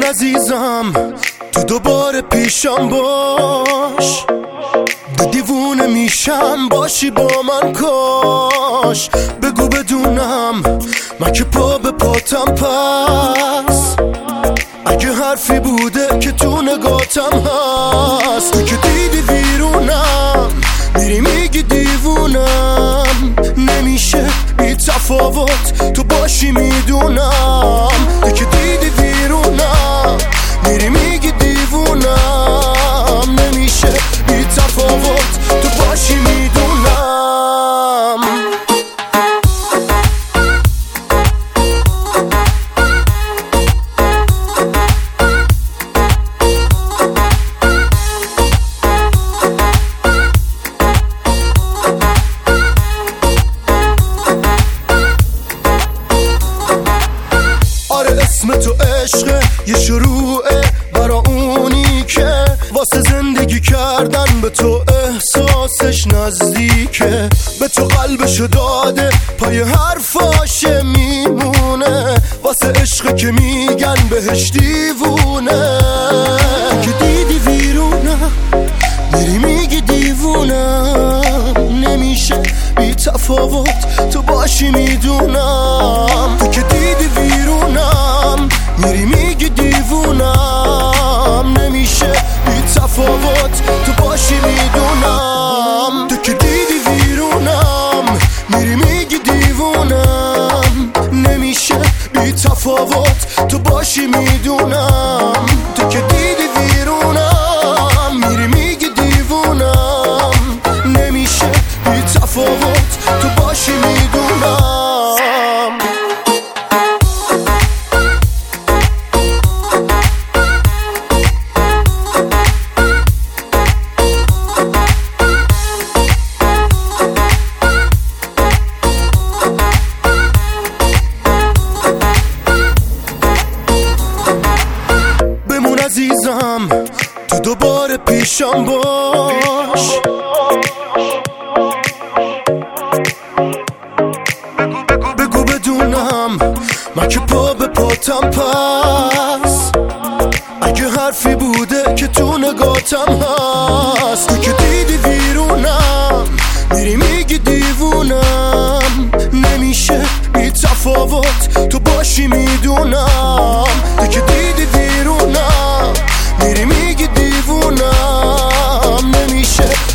عزیزم تو دوباره پیشم باش، دیوونه میشم باشی با من کاش. بگو بدونم من که پا به پاتم پس، اگه حرفی بوده که تو نگاتم هست. تو که دیدی ویرونم میری میگی دیوونم، نمیشه بی تفاوت تو باشی میدونم. تو که دیدی ویرونم میری میگی دیوونم، نمیشه بی تفاوت تو باشی میدونم. اسم تو عشقه یه شروعه برا اونی که واسه زندگی کردن به تو احساسش نزدیکه، به تو قلبشو داده پای حرفاشه میمونه، واسه عشقه که میگن بهش دیوونه. که دیدی ویرونم میری میگی دیوونم، نمیشه بی تفاوت تو باشی میدونم. تو که دیدی ویرونم میری میگی دیوونم، نمیشه بی تفاوت تو باشی میدونم. تو که دیدی ویرونم میری میگی دیوونم، نمیشه بی تفاوت تو باشی میدونم. تو که دیدی ویرونم میری میگی دیوونم، نمیشه بی تفاوت تو باشی میدونم. عزیزم تو دوباره پیشم باش، بگو بدونم من که پا به پاتم پس، اگه حرفی بوده که تو نگاتم هست. تو که دیدی ویرونم میری میگی دیوونم، نمیشه بی تفاوت تو باشی میدونم. تو که دیدی ویرونم میری میگی دیوونم، نمیشه